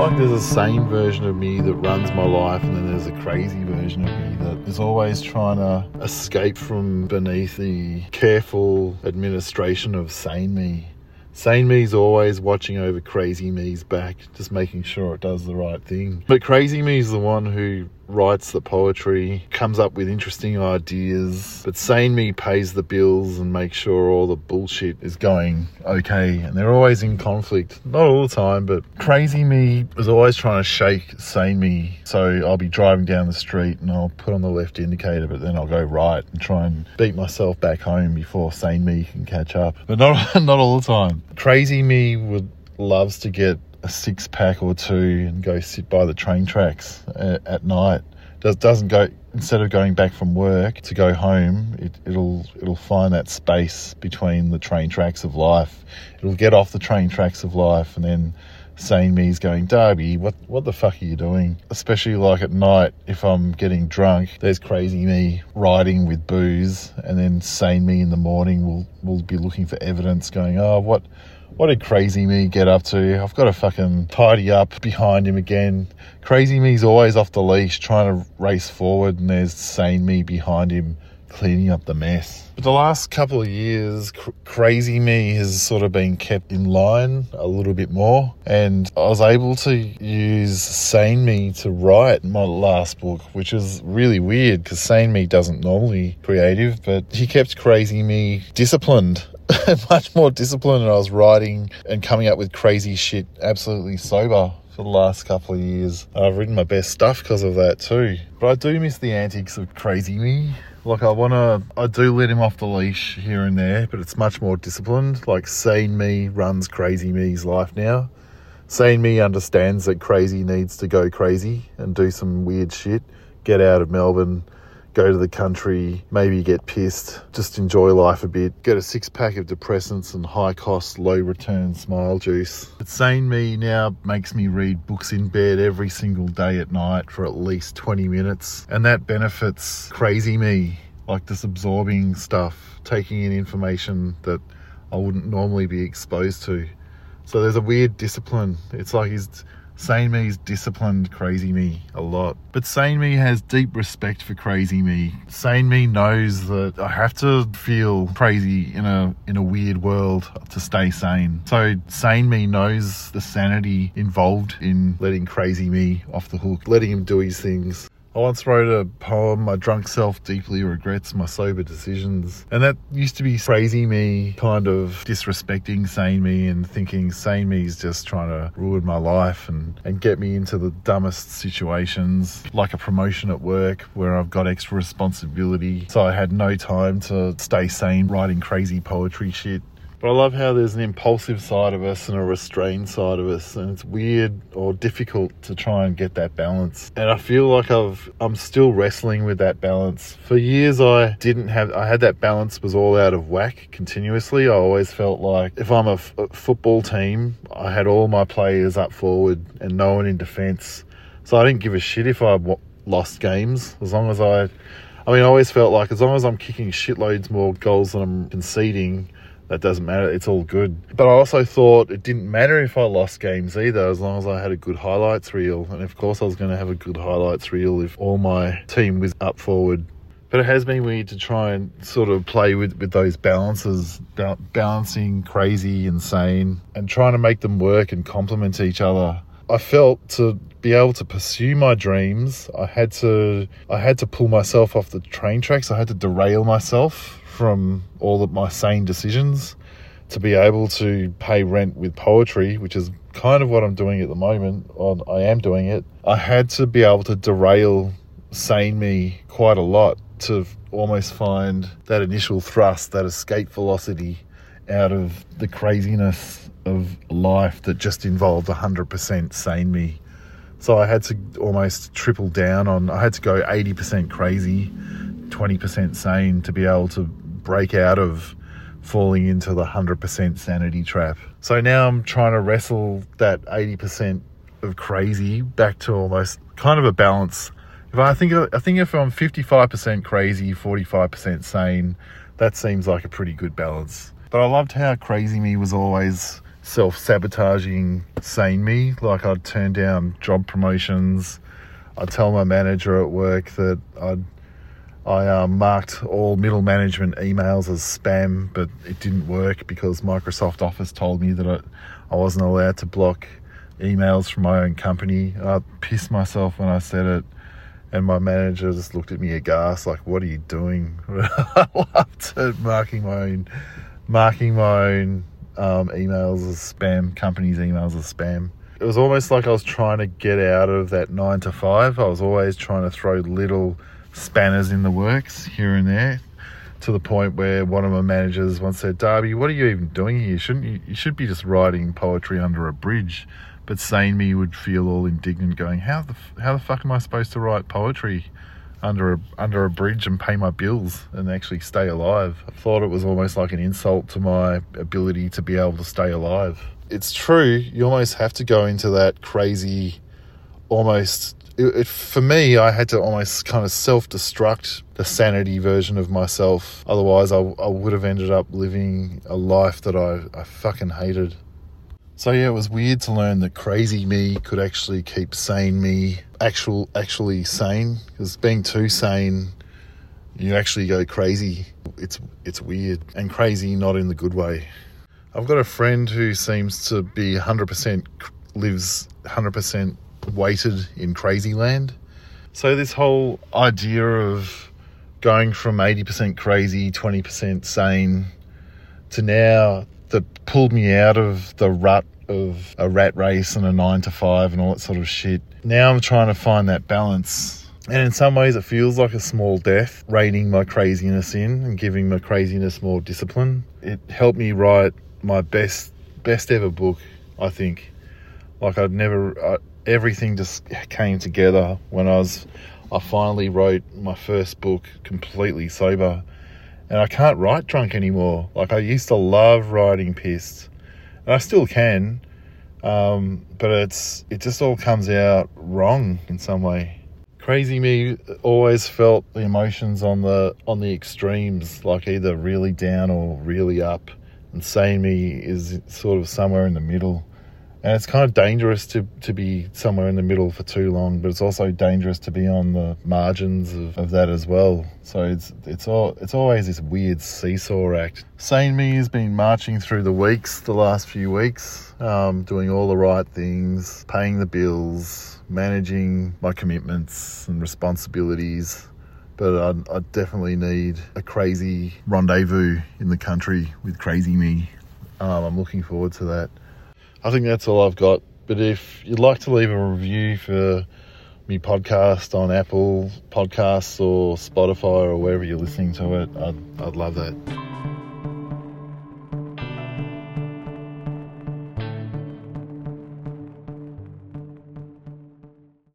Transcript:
like there's a sane version of me that runs my life, and then there's a crazy version of me that is always trying to escape from beneath the careful administration of sane me. Sane me's always watching over crazy me's back, just making sure it does the right thing. But crazy me's the one who writes the poetry, comes up with interesting ideas, but sane me pays the bills and makes sure all the bullshit is going okay. And they're always in conflict. Not all the time, but crazy me is always trying to shake sane me. So I'll be driving down the street and I'll put on the left indicator, but then I'll go right and try and beat myself back home before sane me can catch up. But not all the time. Crazy me loves to get a 6-pack or 2 and go sit by the train tracks at night. Doesn't go, instead of going back from work to go home, it'll find that space between the train tracks of life. It'll get off the train tracks of life, and then sane me's going, Darby, what the fuck are you doing? Especially like at night, if I'm getting drunk, there's crazy me riding with booze, and then sane me in the morning will be looking for evidence, going, oh, what did crazy me get up to? I've got to fucking tidy up behind him again. Crazy me's always off the leash trying to race forward, and there's sane me behind him cleaning up the mess. But the last couple of years, crazy me has sort of been kept in line a little bit more, and I was able to use sane me to write my last book, which is really weird because sane me doesn't normally creative, but he kept crazy me disciplined. Much more disciplined, and I was writing and coming up with crazy shit absolutely sober for the last couple of years. I've written my best stuff because of that too. But I do miss the antics of crazy me. Like I do let him off the leash here and there, but it's much more disciplined. Like sane me runs crazy me's life now. Sane me understands that crazy needs to go crazy and do some weird shit. Get out of Melbourne, go to the country, maybe get pissed, just enjoy life a bit, get a 6-pack of depressants and high-cost, low-return smile juice. But sane me now makes me read books in bed every single day at night for at least 20 minutes, and that benefits crazy me, like just absorbing stuff, taking in information that I wouldn't normally be exposed to. So there's a weird discipline. It's like sane me's disciplined crazy me a lot. But sane me has deep respect for crazy me. Sane me knows that I have to feel crazy in a weird world to stay sane. So sane me knows the sanity involved in letting crazy me off the hook, letting him do his things. I once wrote a poem, My Drunk Self Deeply Regrets My Sober Decisions. And that used to be crazy me kind of disrespecting sane me and thinking sane me is just trying to ruin my life and get me into the dumbest situations, like a promotion at work where I've got extra responsibility. So I had no time to stay sane writing crazy poetry shit. But I love how there's an impulsive side of us and a restrained side of us, and it's weird or difficult to try and get that balance. And I feel like I'm still wrestling with that balance. For years I had that balance was all out of whack continuously. I always felt like if I'm a football team, I had all my players up forward and no one in defence. So I didn't give a shit if I lost games, as long as I always felt like as long as I'm kicking shitloads more goals than I'm conceding, that doesn't matter, it's all good. But I also thought it didn't matter if I lost games either, as long as I had a good highlights reel. And of course I was going to have a good highlights reel if all my team was up forward. But it has been weird to try and sort of play with those balances, balancing crazy and sane, and trying to make them work and complement each other. I felt to be able to pursue my dreams, I had to pull myself off the train tracks. I had to derail myself from all of my sane decisions to be able to pay rent with poetry, which is kind of what I'm doing at the moment. I am doing it. I had to be able to derail sane me quite a lot to almost find that initial thrust, that escape velocity out of the craziness of life that just involved 100% sane me. So I had to almost triple down I had to go 80% crazy, 20% sane to be able to break out of falling into the 100% sanity trap. So now I'm trying to wrestle that 80% of crazy back to almost kind of a balance. I think if I'm 55% crazy, 45% sane, that seems like a pretty good balance. But I loved how crazy me was always self-sabotaging sane me. Like, I'd turn down job promotions. I'd tell my manager at work that I marked all middle management emails as spam, but it didn't work because Microsoft Office told me that I wasn't allowed to block emails from my own company. I pissed myself when I said it, and my manager just looked at me aghast, like, what are you doing? I loved it, marking my own emails as spam, companies' emails as spam. It was almost like I was trying to get out of that 9 to 5. I was always trying to throw little spanners in the works here and there, to the point where one of my managers once said, Darby, what are you even doing here? You should be just writing poetry under a bridge. But sane me would feel all indignant, going, how the fuck am I supposed to write poetry under a bridge and pay my bills and actually stay alive? I thought it was almost like an insult to my ability to be able to stay alive. It's true, you almost have to go into that crazy, for me, I had to almost kind of self-destruct the sanity version of myself. Otherwise, I would have ended up living a life that I fucking hated. So yeah, it was weird to learn that crazy me could actually keep sane me actually sane. Because being too sane, you actually go crazy. It's weird, and crazy not in the good way. I've got a friend who seems to be lives 100% weighted in crazy land. So this whole idea of going from 80% crazy, 20% sane to now, that pulled me out of the rut of a rat race and a 9 to 5 and all that sort of shit. Now I'm trying to find that balance. And in some ways it feels like a small death, reining my craziness in and giving my craziness more discipline. It helped me write my best ever book, I think. Like, everything just came together when I finally wrote my first book completely sober. And I can't write drunk anymore. Like, I used to love writing pissed. And I still can. But it just all comes out wrong in some way. Crazy me always felt the emotions on the extremes, like either really down or really up. And sane me is sort of somewhere in the middle. And it's kind of dangerous to be somewhere in the middle for too long, but it's also dangerous to be on the margins of that as well. So it's always this weird seesaw act. Sane me has been marching through the last few weeks, doing all the right things, paying the bills, managing my commitments and responsibilities. But I definitely need a crazy rendezvous in the country with crazy me. I'm looking forward to that. I think that's all I've got. But if you'd like to leave a review for me podcast on Apple Podcasts or Spotify or wherever you're listening to it, I'd love that.